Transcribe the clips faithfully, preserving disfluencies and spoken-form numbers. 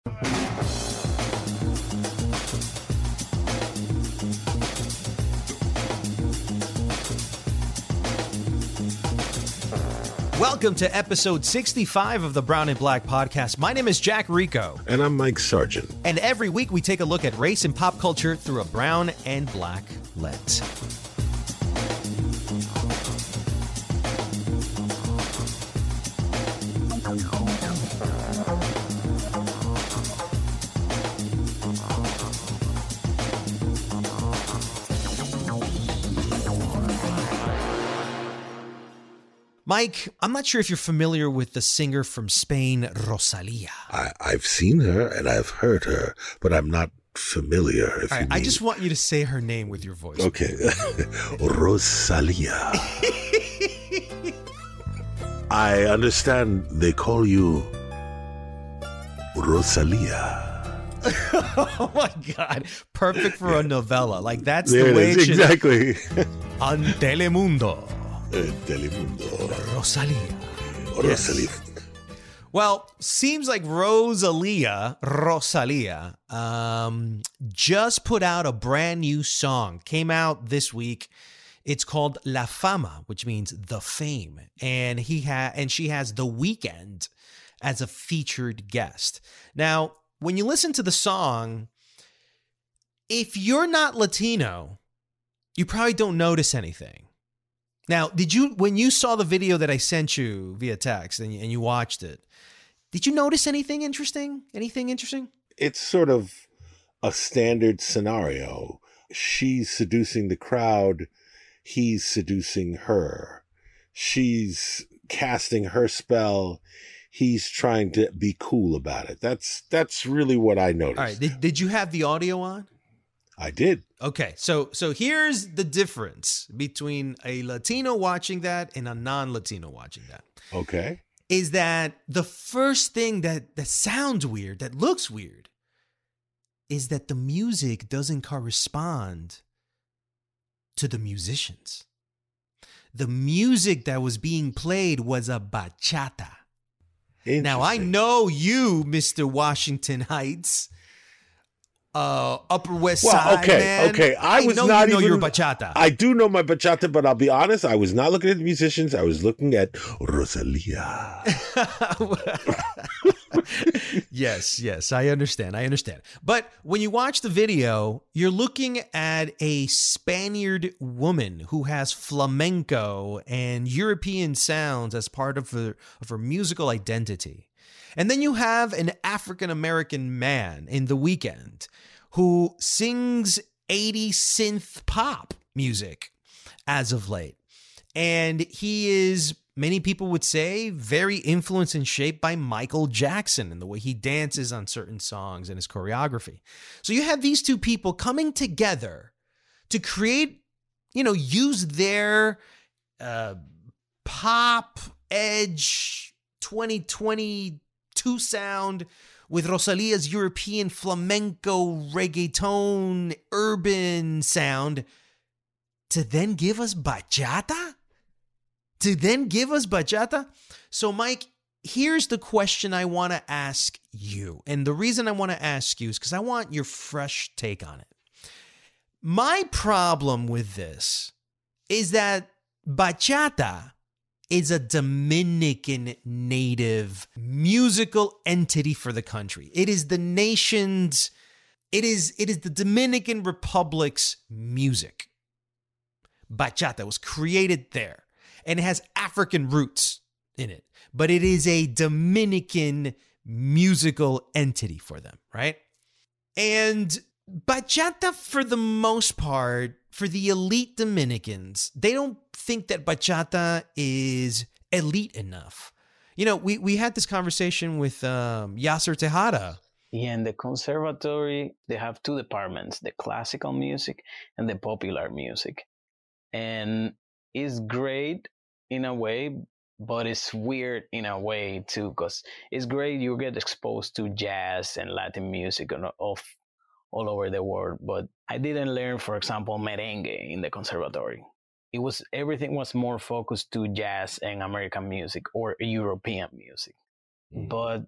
Welcome to episode sixty-five of the Brown and Black podcast. My name is Jack Rico. And I'm Mike Sargent. And every week we take a look at race and pop culture through a brown and black lens. Mike, I'm not sure if you're familiar with the singer from Spain, Rosalia. I, I've seen her and I've heard her, but I'm not familiar. If All right, you mean. I just want you to say her name with your voice. Okay. Rosalia. I understand they call you Rosalia. Oh my God. Perfect for a novella. Like that's There the it way is, it should. exactly. On Telemundo. Uh, Telemundo. Rosalia. Rosalia. Yes. Well, seems like Rosalia, Rosalia, um, just put out a brand new song. Came out this week. It's called La Fama, which means the fame, and he ha- and she has The Weeknd as a featured guest. Now, when you listen to the song, if you're not Latino, you probably don't notice anything. Now, did you, when you saw the video that I sent you via text and you, and you watched it, did you notice anything interesting? Anything interesting? It's sort of a standard scenario. She's seducing the crowd. He's seducing her. She's casting her spell. He's trying to be cool about it. That's that's really what I noticed. All right. Did, did you have the audio on? I did. Okay, so so here's the difference between a Latino watching that and a non-Latino watching that. Okay. Is that the first thing that, that sounds weird, that looks weird, is that the music doesn't correspond to the musicians. The music that was being played was a bachata. Now, I know you, Mister Washington Heights, uh, Upper West Well, Side, okay, man. okay. I, I was know not you know even. your bachata. I do know my bachata, but I'll be honest. I was not looking at the musicians. I was looking at Rosalia. Yes, yes, I understand. I understand. But when you watch the video, you're looking at a Spaniard woman who has flamenco and European sounds as part of her, of her musical identity. And then you have an African-American man in The Weeknd who sings eighties synth pop music as of late. And he is, many people would say, very influenced and shaped by Michael Jackson and the way he dances on certain songs and his choreography. So you have these two people coming together to create, you know, use their uh, pop edge twenty twenty-two sound with Rosalia's European flamenco, reggaeton, urban sound to then give us bachata? To then give us bachata? So, Mike, here's the question I want to ask you. And the reason I want to ask you is because I want your fresh take on it. My problem with this is that bachata is a Dominican native musical entity for the country. It is the nation's, it is, it is the Dominican Republic's music. Bachata was created there, and it has African roots in it, but it is a Dominican musical entity for them, right? And bachata, for the most part, for the elite Dominicans, they don't think that bachata is elite enough. You know, we, we had this conversation with um, Yasser Tejada. Yeah, in the conservatory, they have two departments, the classical music and the popular music. And it's great in a way, but it's weird in a way too, because it's great you get exposed to jazz and Latin music and of all over the world. But I didn't learn, for example, merengue in the conservatory. It was, everything was more focused to jazz and American music or European music. Mm-hmm. But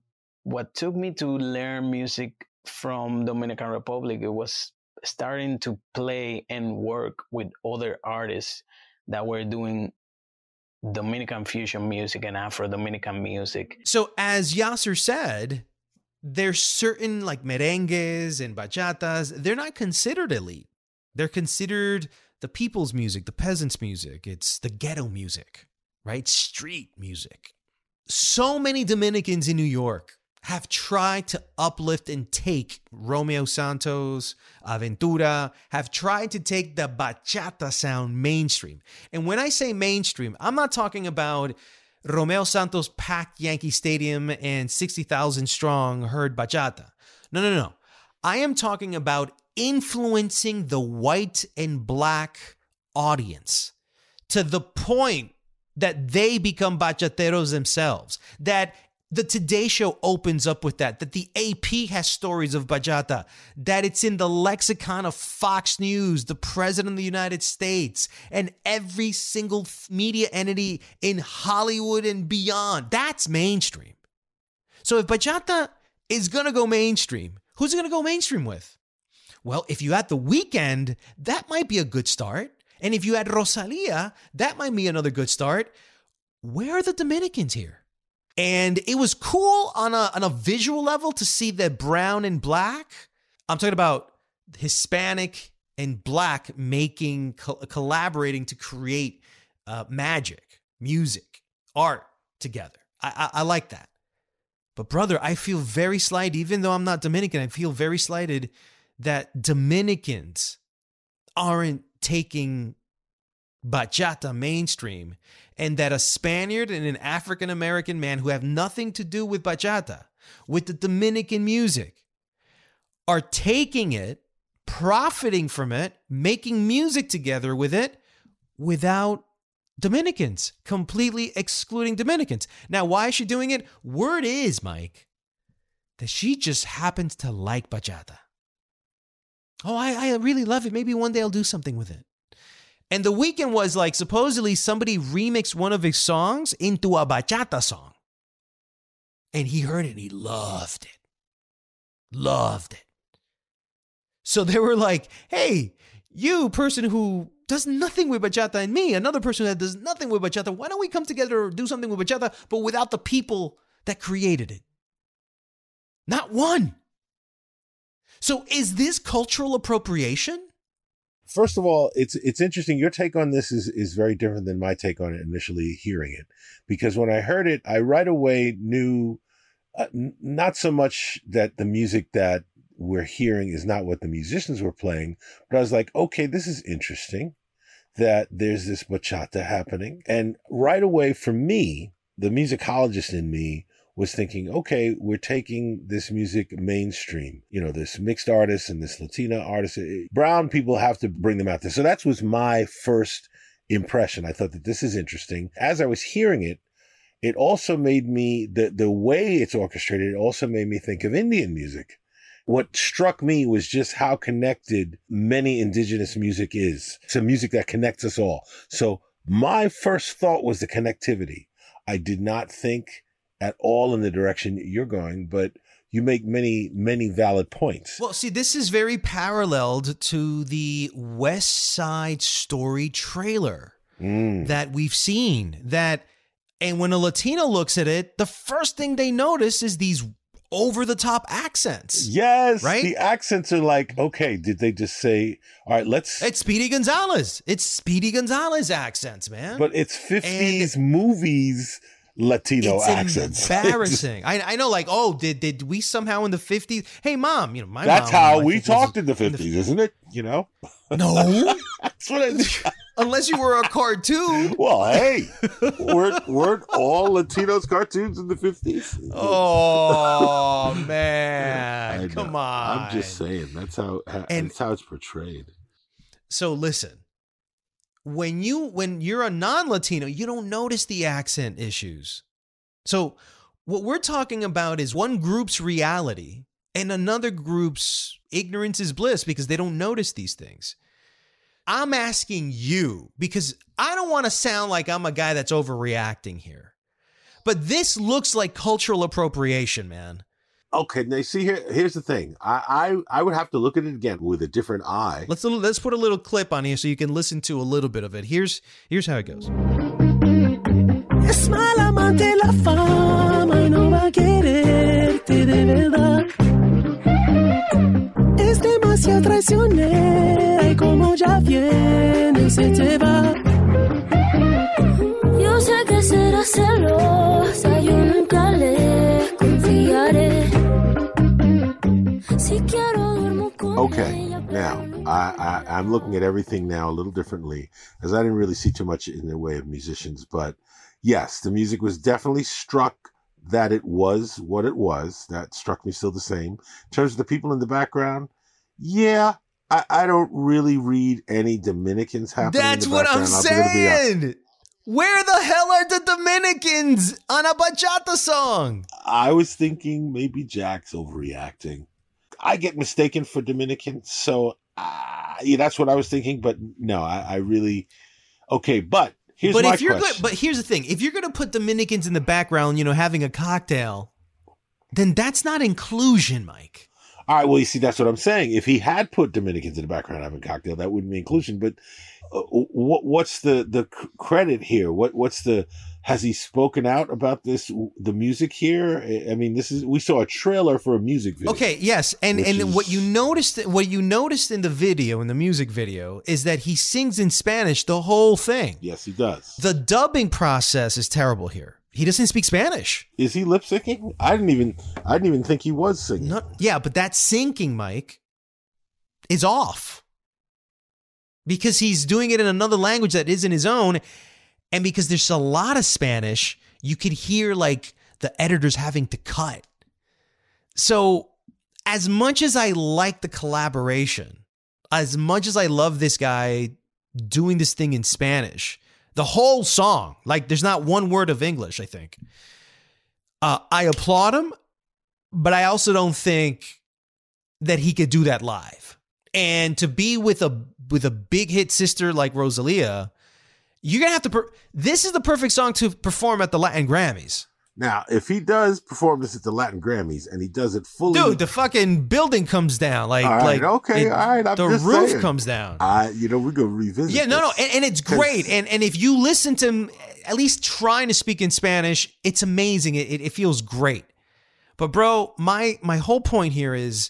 what took me to learn music from Dominican Republic, it was starting to play and work with other artists that were doing Dominican fusion music and Afro-Dominican music. So as Yasser said, there's certain like merengues and bachatas, they're not considered elite. They're considered the people's music, the peasants' music. It's the ghetto music, right? Street music. So many Dominicans in New York have tried to uplift and take Romeo Santos, Aventura, have tried to take the bachata sound mainstream. And when I say mainstream, I'm not talking about Romeo Santos packed Yankee Stadium and sixty thousand strong heard bachata. No, no, no. I am talking about influencing the white and black audience to the point that they become bachateros themselves, that the Today Show opens up with that, that the A P has stories of bachata, that it's in the lexicon of Fox News, the President of the United States, and every single media entity in Hollywood and beyond. That's mainstream. So if bachata is going to go mainstream, who's it going to go mainstream with? Well, if you had The Weeknd, that might be a good start. And if you had Rosalia, that might be another good start. Where are the Dominicans here? And it was cool on a, on a visual level to see that brown and black, I'm talking about Hispanic and black making, co- collaborating to create uh, magic, music, art together. I, I, I like that. But brother, I feel very slighted, even though I'm not Dominican, I feel very slighted that Dominicans aren't taking bachata mainstream, and that a Spaniard and an African-American man who have nothing to do with bachata, with the Dominican music, are taking it, profiting from it, making music together with it without Dominicans, completely excluding Dominicans. Now, why is she doing it? Word is, Mike, that she just happens to like bachata. Oh, I, I really love it. Maybe one day I'll do something with it. And The Weeknd was like, supposedly somebody remixed one of his songs into a bachata song. And he heard it and he loved it. Loved it. So they were like, hey, you person who does nothing with bachata, and me, another person that does nothing with bachata, why don't we come together or do something with bachata, but without the people that created it? Not one. So is this cultural appropriation? First of all, it's it's interesting. Your take on this is, is very different than my take on it initially hearing it. Because when I heard it, I right away knew uh, n- not so much that the music that we're hearing is not what the musicians were playing, but I was like, okay, this is interesting that there's this bachata happening. And right away for me, the musicologist in me was thinking, okay, we're taking this music mainstream, you know, this mixed artists and this Latina artist. Brown people have to bring them out there. So that was my first impression. I thought that this is interesting. As I was hearing it, it also made me, the, the way it's orchestrated, it also made me think of Indian music. What struck me was just how connected many indigenous music is to music that connects us all. So my first thought was the connectivity. I did not think at all in the direction you're going, but you make many, many valid points. Well, see, this is very paralleled to the West Side Story trailer mm. that we've seen. That, and when a Latino looks at it, the first thing they notice is these over-the-top accents. Yes, right? The accents are like, okay, did they just say, all right, let's... It's Speedy Gonzalez. It's Speedy Gonzalez accents, man. But it's fifties and movies... Latino it's accents. Embarrassing. I I know, like, oh, did did we somehow in the fifties? Hey, mom, you know, my that's mom, how my we talked in the fifties, isn't it? You know, no, that's what I, unless you were a cartoon. Well, hey, weren't weren't all Latinos cartoons in the fifties? Oh man, come on! I'm just saying that's how and, that's how it's portrayed. So listen. When you when you're a non-Latino, you don't notice the accent issues. So what we're talking about is one group's reality and another group's ignorance is bliss because they don't notice these things. I'm asking you because I don't want to sound like I'm a guy that's overreacting here. But this looks like cultural appropriation, man. Okay, now see here. Here's the thing. I, I I would have to look at it again with a different eye. Let's let's put a little clip on here so you can listen to a little bit of it. Here's here's how it goes. Es mal amante la fama y no va a quererte de verdad. Es demasiado traicionera y como ya viene se te va. Yo sé que será celosa, yo nunca le confiaré. Si quiero duermo con Okay, ella, now I, I I'm looking at everything now a little differently, as I didn't really see too much in the way of musicians. But yes, the music was definitely struck that it was what it was. That struck me still the same. In terms of the people in the background, yeah, I, I don't really read any Dominicans happening. That's in the what I'm background. I'll be- I'll be honest. saying. Where the hell are the Dominicans on a bachata song? I was thinking maybe Jack's overreacting. I get mistaken for Dominican, so uh, yeah, that's what I was thinking. But no, I, I really okay. But here's But my if you're question. good, but here's the thing: if you're going to put Dominicans in the background, you know, having a cocktail, then that's not inclusion, Mike. All right, well, you see, that's what I'm saying. If he had put Dominicans in the background having a cocktail, that wouldn't be inclusion. But uh, what what's the the c- credit here? What what's the has he spoken out about this the music here? I mean, this is we saw a trailer for a music video. Okay, yes, and Which and is- what you noticed, what you noticed in the video, in the music video, is that he sings in Spanish the whole thing. Yes, he does. The dubbing process is terrible here. He doesn't speak Spanish. Is he lip syncing? I didn't even I didn't even think he was singing. Not, yeah, but that syncing, Mike, is off. Because he's doing it in another language that isn't his own. And because there's a lot of Spanish, you could hear like the editors having to cut. So as much as I like the collaboration, as much as I love this guy doing this thing in Spanish, the whole song, like there's not one word of English, I think. Uh, I applaud him, but I also don't think that he could do that live. And to be with a with a big hit sister like Rosalia, you're gonna have to. Per- this is the perfect song to perform at the Latin Grammys, Now, if he does perform this at the Latin Grammys and he does it fully, dude. The fucking building comes down, like All right, like okay, it- all right, I'm the just roof saying. comes down. I, you know, we're gonna revisit. Yeah, no, no, this. and, and it's 'Cause- great. And and if you listen to him, at least trying to speak in Spanish, it's amazing. It, it, it feels great. But bro, my my whole point here is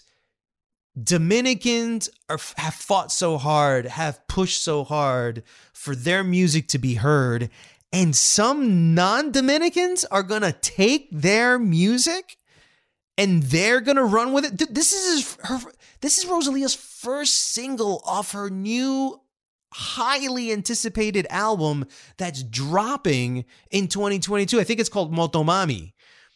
Dominicans are have fought so hard, have pushed so hard for their music to be heard, and some non-Dominicans are gonna take their music and they're gonna run with it. Th- This is his, her. This is Rosalia's first single off her new, highly anticipated album that's dropping in twenty twenty-two. I think it's called Motomami.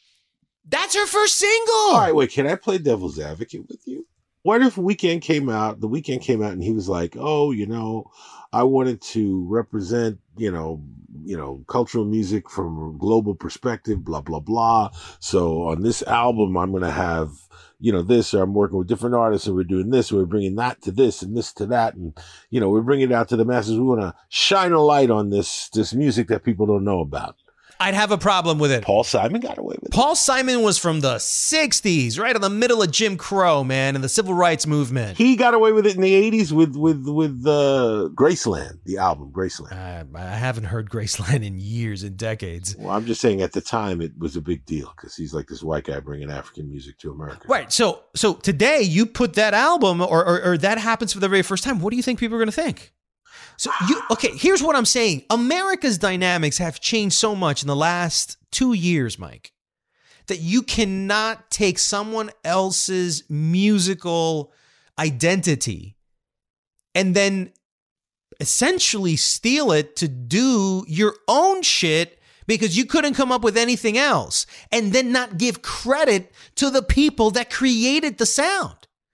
That's her first single. All right, wait. Can I play devil's advocate with you? What if Weekend came out? The Weekend came out, and he was like, "Oh, you know, I wanted to represent, you know, you know, cultural music from a global perspective, blah blah blah. So on this album, I'm going to have, you know, this, or I'm working with different artists, and we're doing this, we're bringing that to this, and this to that, and you know, we're bringing it out to the masses. We want to shine a light on this this music that people don't know about." I'd have a problem with it. Paul Simon got away with it. Paul Simon was from the sixties, right in the middle of Jim Crow, man, and the civil rights movement. He got away with it in the eighties with with with uh, Graceland, the album Graceland. I, I haven't heard Graceland in years and decades. Well, I'm just saying at the time it was a big deal because he's like this white guy bringing African music to America. Right. So so today you put that album or, or, or that happens for the very first time. What do you think people are going to think? So you okay, here's what I'm saying. America's dynamics have changed so much in the last two years, Mike, that you cannot take someone else's musical identity and then essentially steal it to do your own shit because you couldn't come up with anything else, and then not give credit to the people that created the sound.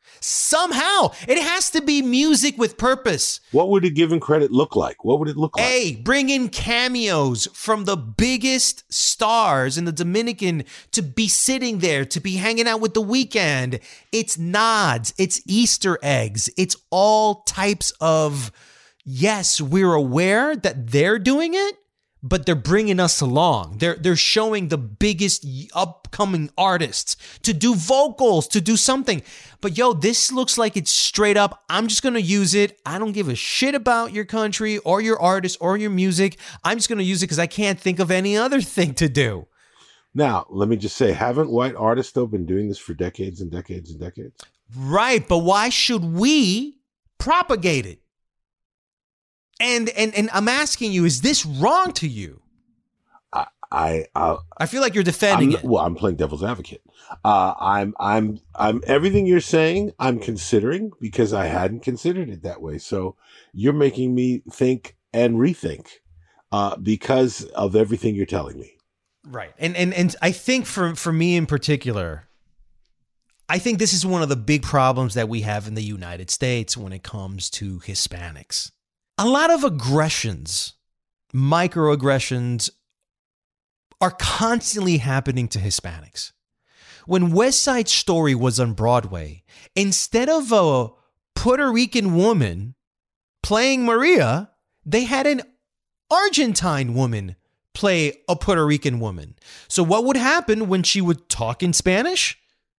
Somehow, it has to be music with purpose. What would a given credit look like? What would it look like? A, bring in cameos from the biggest stars in the Dominican to be sitting there, to be hanging out with The Weeknd. It's nods, it's Easter eggs, it's all types of, yes, we're aware that they're doing it, but they're bringing us along. They're they're showing the biggest upcoming artists to do vocals, to do something. But yo, this looks like it's straight up, I'm just going to use it. I don't give a shit about your country or your artist or your music. I'm just going to use it because I can't think of any other thing to do. Now, let me just say, haven't white artists, though, been doing this for decades and decades and decades? Right, but why should we propagate it? And and and I'm asking you, is this wrong to you? I I I, I feel like you're defending I'm, it. Well, I'm playing devil's advocate. Uh, I'm I'm I'm everything you're saying, I'm considering because I hadn't considered it that way. So you're making me think and rethink uh, because of everything you're telling me. Right, and and and I think for for me in particular, I think this is one of the big problems that we have in the United States when it comes to Hispanics. A lot of aggressions, microaggressions, are constantly happening to Hispanics. When West Side Story was on Broadway, instead of a Puerto Rican woman playing Maria, they had an Argentine woman play a Puerto Rican woman. So what would happen when she would talk in Spanish?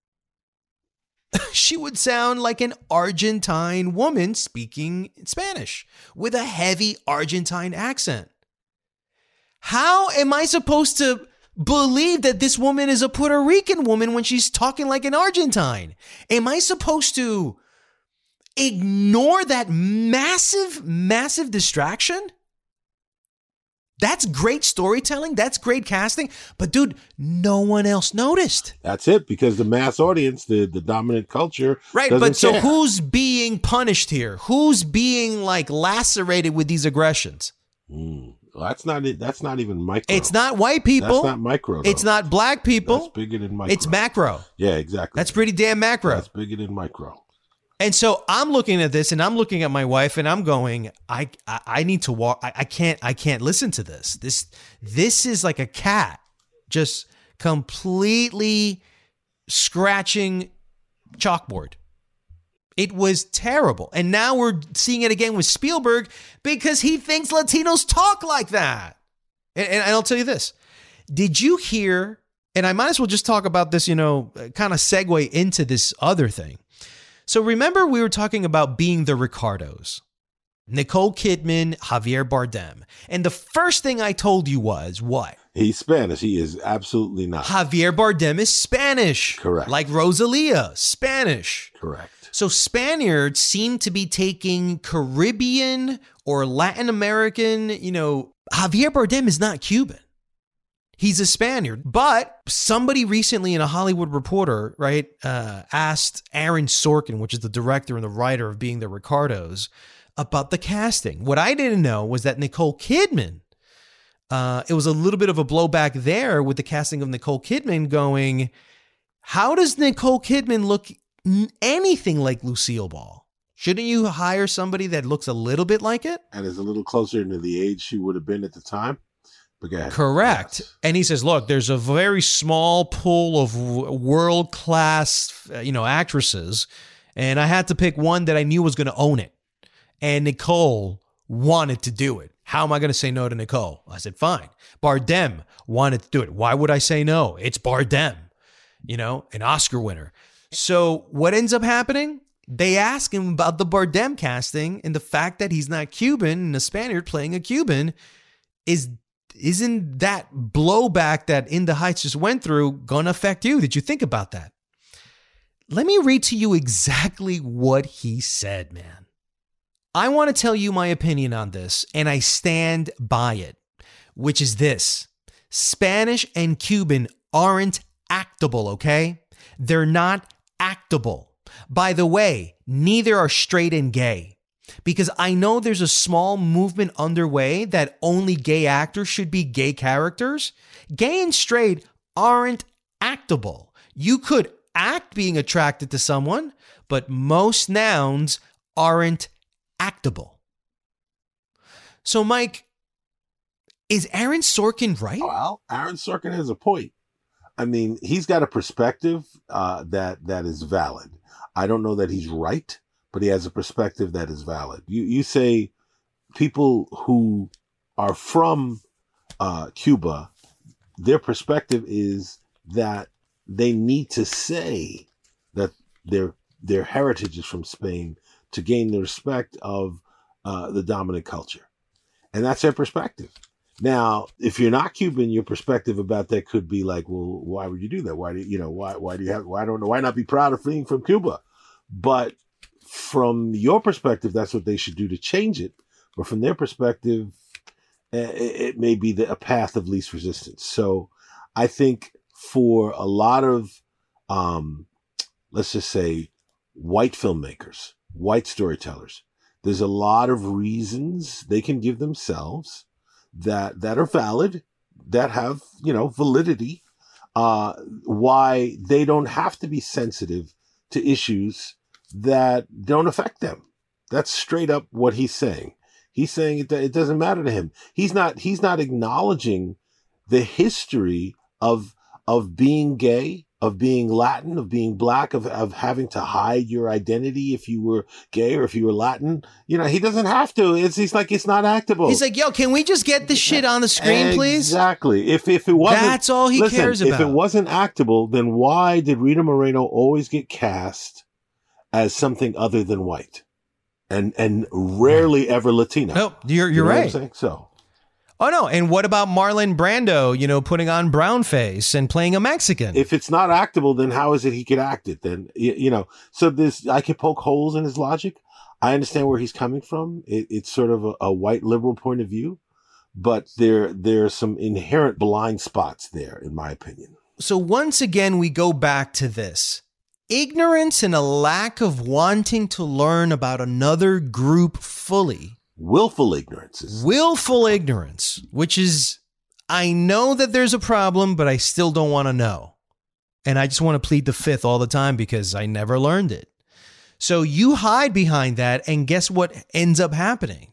She would sound like an Argentine woman speaking Spanish with a heavy Argentine accent. How am I supposed to believe that this woman is a Puerto Rican woman when she's talking like an Argentine? Am I supposed to ignore that massive, massive distraction? That's great storytelling. That's great casting. But dude, no one else noticed. That's it, because the mass audience, the, the dominant culture, right? doesn't But so care. who's being punished here? Who's being like lacerated with these aggressions? Mm. Well, that's not it. That's not even micro. It's not white people. That's not micro. Though. It's not black people. That's bigger than micro. It's macro. Yeah, exactly. That's pretty damn macro. That's bigger than micro. And so I'm looking at this and I'm looking at my wife and I'm going, I I, I need to walk. I, I can't I can't listen to this. This this is like a cat just completely scratching chalkboard. It was terrible. And now we're seeing it again with Spielberg because he thinks Latinos talk like that. And, and I'll tell you this. Did you hear, and I might as well just talk about this, you know, kind of segue into this other thing. So remember we were talking about being the Ricardos, Nicole Kidman, Javier Bardem. And the first thing I told you was what? He's Spanish. He is absolutely not. Javier Bardem is Spanish. Correct. Like Rosalia, Spanish. Correct. So Spaniards seem to be taking Caribbean or Latin American, you know, Javier Bardem is not Cuban. He's a Spaniard, but somebody recently in a Hollywood Reporter, right, uh, asked Aaron Sorkin, which is the director and the writer of Being the Ricardos, about the casting. What I didn't know was that Nicole Kidman, uh, it was a little bit of a blowback there with the casting of Nicole Kidman going, how does Nicole Kidman look anything like Lucille Ball? Shouldn't you hire somebody that looks a little bit like it? And is a little closer to the age she would have been at the time. Correct. Yes. And he says, look, there's a very small pool of world-class, you know, actresses, and I had to pick one that I knew was going to own it. And Nicole wanted to do it. How am I going to say no to Nicole? I said, fine. Bardem wanted to do it. Why would I say no? It's Bardem, you know, an Oscar winner. So what ends up happening? They ask him about the Bardem casting and the fact that he's not Cuban and a Spaniard playing a Cuban is Isn't that blowback that In the Heights just went through going to affect you? Did you think about that? Let me read to you exactly what he said, man. I want to tell you my opinion on this, and I stand by it, which is this. Spanish and Cuban aren't actable, okay? They're not actable. By the way, neither are straight and gay. Because I know there's a small movement underway that only gay actors should be gay characters. Gay and straight aren't actable. You could act being attracted to someone, but most nouns aren't actable. So, Mike, is Aaron Sorkin right? Well, Aaron Sorkin has a point. I mean, he's got a perspective uh, that that is valid. I don't know that he's right, but he has a perspective that is valid. You you say people who are from uh, Cuba, their perspective is that they need to say that their their heritage is from Spain to gain the respect of uh, the dominant culture, and that's their perspective. Now, if you're not Cuban, your perspective about that could be like, well, why would you do that? Why do you, you know why why do you have why don't why not be proud of fleeing from Cuba? But from your perspective, that's what they should do to change it. But from their perspective, it may be the, a path of least resistance. So I think for a lot of, um, let's just say, white filmmakers, white storytellers, there's a lot of reasons they can give themselves that that are valid, that have, you know, validity, uh, why they don't have to be sensitive to issues that don't affect them. That's straight up what he's saying. He's saying it, it doesn't matter to him. He's not, he's not acknowledging the history of, of being gay, of being Latin, of being black, of, of having to hide your identity if you were gay or if you were Latin. You know, he doesn't have to. It's, he's like, it's not actable. He's like, yo, can we just get this shit on the screen, please? Exactly. If, if it wasn't, that's all he listen, cares about. If it wasn't actable, then why did Rita Moreno always get cast as something other than white? And and rarely ever Latino. No, you're you're you know right. What I'm saying? So, oh no, and what about Marlon Brando? You know, putting on brown face and playing a Mexican. If it's not actable, then how is it he could act it? Then you, you know. So this, I could poke holes in his logic. I understand where he's coming from. It, it's sort of a, a white liberal point of view, but there there are some inherent blind spots there, in my opinion. So once again, we go back to this. Ignorance and a lack of wanting to learn about another group fully. Willful ignorance. Is- Willful ignorance, which is, I know that there's a problem, but I still don't want to know. And I just want to plead the fifth all the time because I never learned it. So you hide behind that, and guess what ends up happening?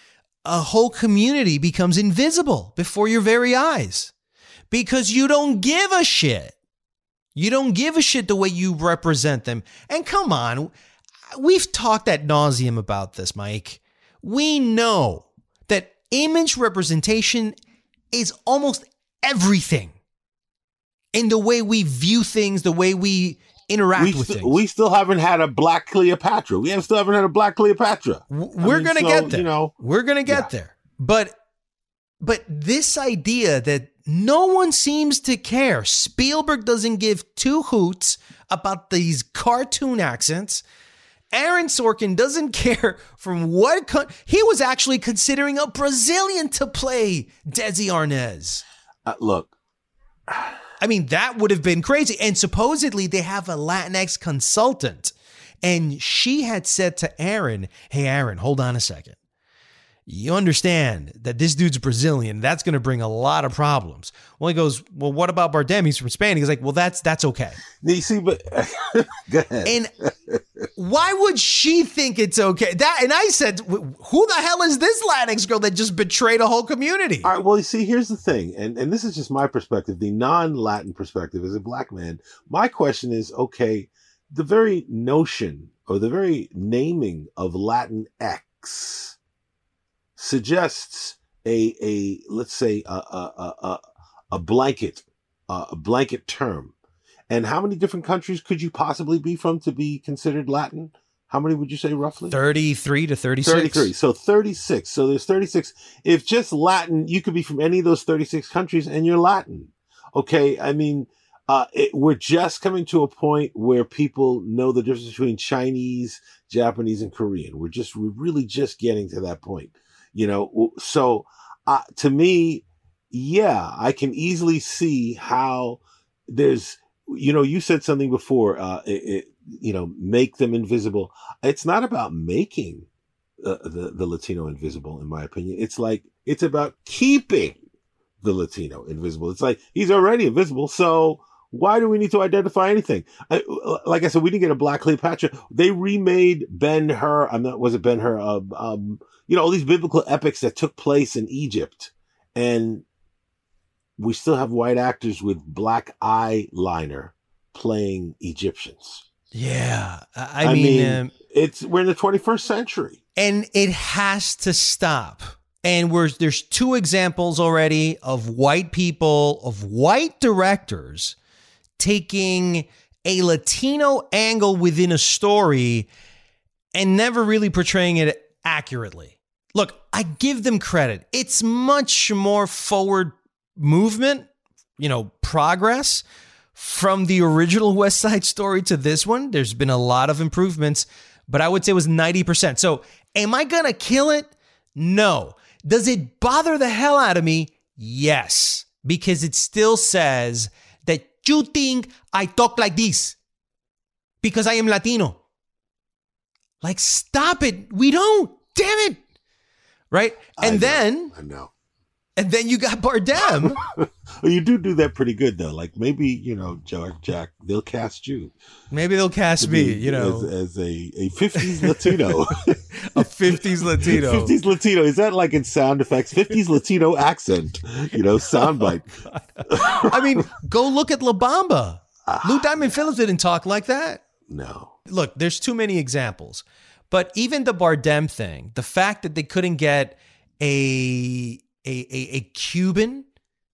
A whole community becomes invisible before your very eyes because you don't give a shit. You don't give a shit the way you represent them. And come on, we've talked ad nauseum about this, Mike. We know that image representation is almost everything in the way we view things, the way we interact we with st- things. We still haven't had a black Cleopatra. We have still haven't had a black Cleopatra. We're mean, going to so, get there. You know, We're going to get yeah. there. But but this idea that no one seems to care. Spielberg doesn't give two hoots about these cartoon accents. Aaron Sorkin doesn't care from what co- he was actually considering a Brazilian to play Desi Arnaz. Uh, look, I mean, that would have been crazy. And supposedly they have a Latinx consultant. And she had said to Aaron, hey, Aaron, hold on a second. You understand that this dude's Brazilian. That's going to bring a lot of problems. Well, he goes, well, what about Bardem? He's from Spain. He's like, well, that's that's okay. You see, but go ahead. And why would she think it's okay? That and I said, who the hell is this Latinx girl that just betrayed a whole community? All right. Well, you see, here's the thing, and and this is just my perspective, the non-Latin perspective as a black man. My question is, okay, the very notion or the very naming of Latinx suggests a a let's say a a a, a blanket uh, a blanket term. And how many different countries could you possibly be from to be considered Latin? How many would you say roughly? thirty-three to thirty-six. thirty-three. So thirty-six. So there's thirty-six. If just Latin, you could be from any of those thirty-six countries and you're Latin. Okay. I mean, uh, it, we're just coming to a point where people know the difference between Chinese, Japanese, and Korean. We're just, we're really just getting to that point. You know, so uh, to me, yeah, I can easily see how there's, you know, you said something before, uh, it, it, you know, make them invisible. It's not about making uh, the, the Latino invisible, in my opinion. It's like, it's about keeping the Latino invisible. It's like, he's already invisible. So why do we need to identify anything? I, like I said, we didn't get a black Cleopatra. They remade Ben-Hur. I'm not, was it Ben-Hur? Uh, um, you know, all these biblical epics that took place in Egypt, and we still have white actors with black eyeliner playing Egyptians. Yeah. I, I, I mean, mean um, it's, we're in the twenty-first century. and it has to stop. And we're, there's two examples already of white people, of white directors taking a Latino angle within a story and never really portraying it accurately. Look, I give them credit. It's much more forward movement, you know, progress from the original West Side Story to this one. There's been a lot of improvements, but I would say it was ninety percent. So am I going to kill it? No. Does it bother the hell out of me? Yes, because it still says that you think I talk like this because I am Latino. Like, stop it. We don't. Damn it. Right? And I know, then... I know. And then you got Bardem. Well, you do do that pretty good, though. Like, maybe, you know, Jack, Jack they'll cast you. Maybe they'll cast me, be, you know. As, as a, a fifties Latino. A fifties Latino. fifties Latino. Is that like in sound effects? fifties Latino accent, you know, soundbite. Oh, I mean, go look at La Bamba. Ah, Lou Diamond Phillips didn't talk like that. No. Look, there's too many examples. But even the Bardem thing, the fact that they couldn't get a... A, a, a Cuban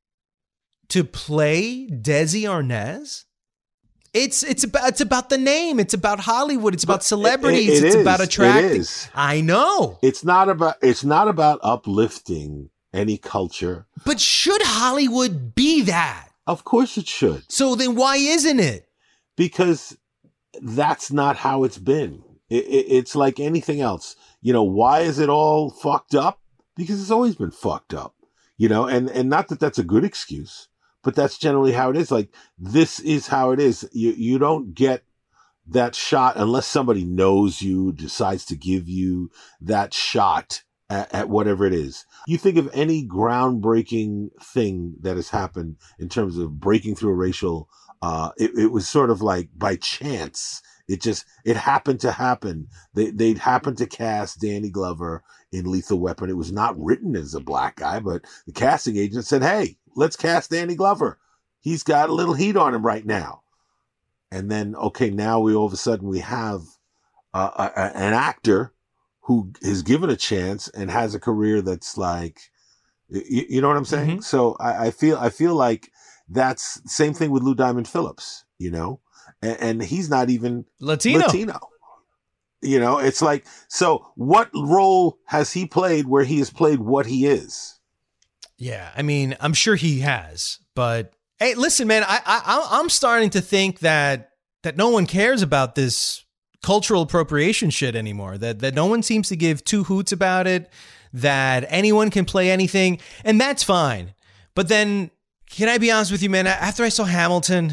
to play Desi Arnaz? It's it's about it's about the name. It's about Hollywood. It's about celebrities. It, it it's is. about attracting. It is. I know. It's not about it's not about uplifting any culture. But should Hollywood be that? Of course it should. So then why isn't it? Because that's not how it's been. It, it, it's like anything else. You know, why is it all fucked up? Because it's always been fucked up, you know, and, and not that that's a good excuse, but that's generally how it is. Like, this is how it is. You, you don't get that shot unless somebody knows you, decides to give you that shot at, at whatever it is. You think of any groundbreaking thing that has happened in terms of breaking through a racial, uh, it, it was sort of like by chance. It just, it happened to happen. They, they'd happened to cast Danny Glover in Lethal Weapon. It was not written as a black guy, but the casting agent said, hey, let's cast Danny Glover. He's got a little heat on him right now. And then, okay, now we all of a sudden we have uh, a, a, an actor who is given a chance and has a career that's like, you, you know what I'm saying? Mm-hmm. So I, I feel, I feel like that's same thing with Lou Diamond Phillips, you know? And he's not even Latino. Latino. You know, it's like, so what role has he played where he has played what he is? Yeah, I mean, I'm sure he has, but hey, listen, man, I, I I'm starting to think that that no one cares about this cultural appropriation shit anymore. That that no one seems to give two hoots about it. That anyone can play anything, and that's fine. But then, can I be honest with you, man? After I saw Hamilton.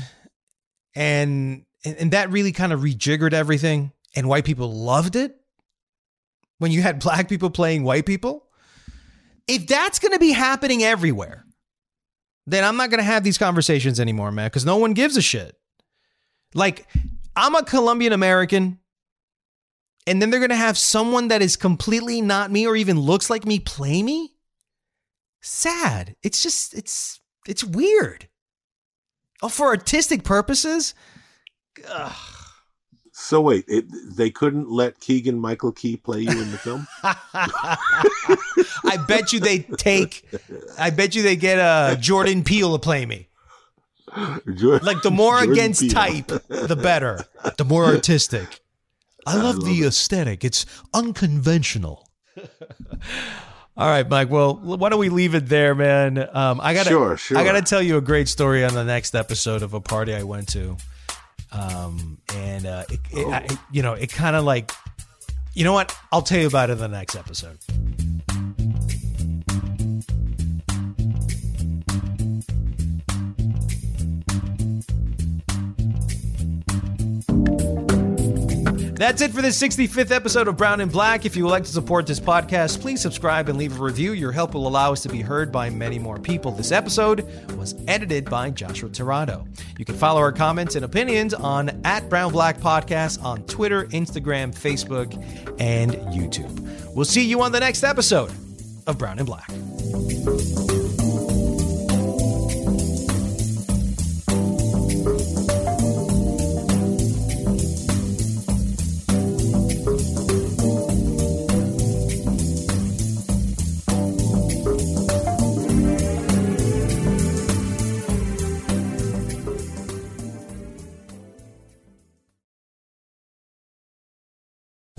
And and that really kind of rejiggered everything. And white people loved it. When you had black people playing white people. If that's going to be happening everywhere, then I'm not going to have these conversations anymore, man. Because no one gives a shit. Like, I'm a Colombian American. And then they're going to have someone that is completely not me or even looks like me play me? Sad. It's just, it's, it's weird. Oh, for artistic purposes? Ugh. So wait, it, they couldn't let Keegan-Michael Key play you in the film? I bet you they take, I bet you they get uh, Jordan Peele to play me. Jordan, like the more Jordan against Peele. type, the better. The more artistic. I love, I love the it. aesthetic. It's unconventional. All right, Mike. Well, why don't we leave it there, man? Um, I gotta, sure, sure. I gotta tell you a great story on the next episode of a party I went to, um, and uh, it, it, oh. I, you know, it kind of like, you know what? I'll tell you about it in the next episode. That's it for this sixty-fifth episode of Brown and Black. If you would like to support this podcast, please subscribe and leave a review. Your help will allow us to be heard by many more people. This episode was edited by Joshua Tirado. You can follow our comments and opinions on at Brown Black Podcast on Twitter, Instagram, Facebook, and YouTube. We'll see you on the next episode of Brown and Black.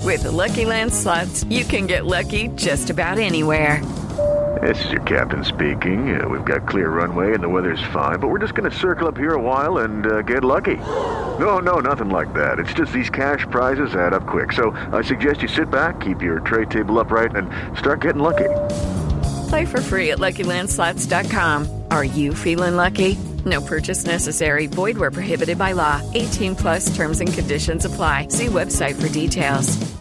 With the Lucky Land Slots, you can get lucky just about anywhere. This is your captain speaking. Uh, we've got clear runway and the weather's fine, but we're just going to circle up here a while and uh, get lucky. No, no, nothing like that. It's just these cash prizes add up quick. So I suggest you sit back, keep your tray table upright, and start getting lucky. Play for free at Lucky Land Slots dot com. Are you feeling lucky? No purchase necessary. Void where prohibited by law. eighteen plus terms and conditions apply. See website for details.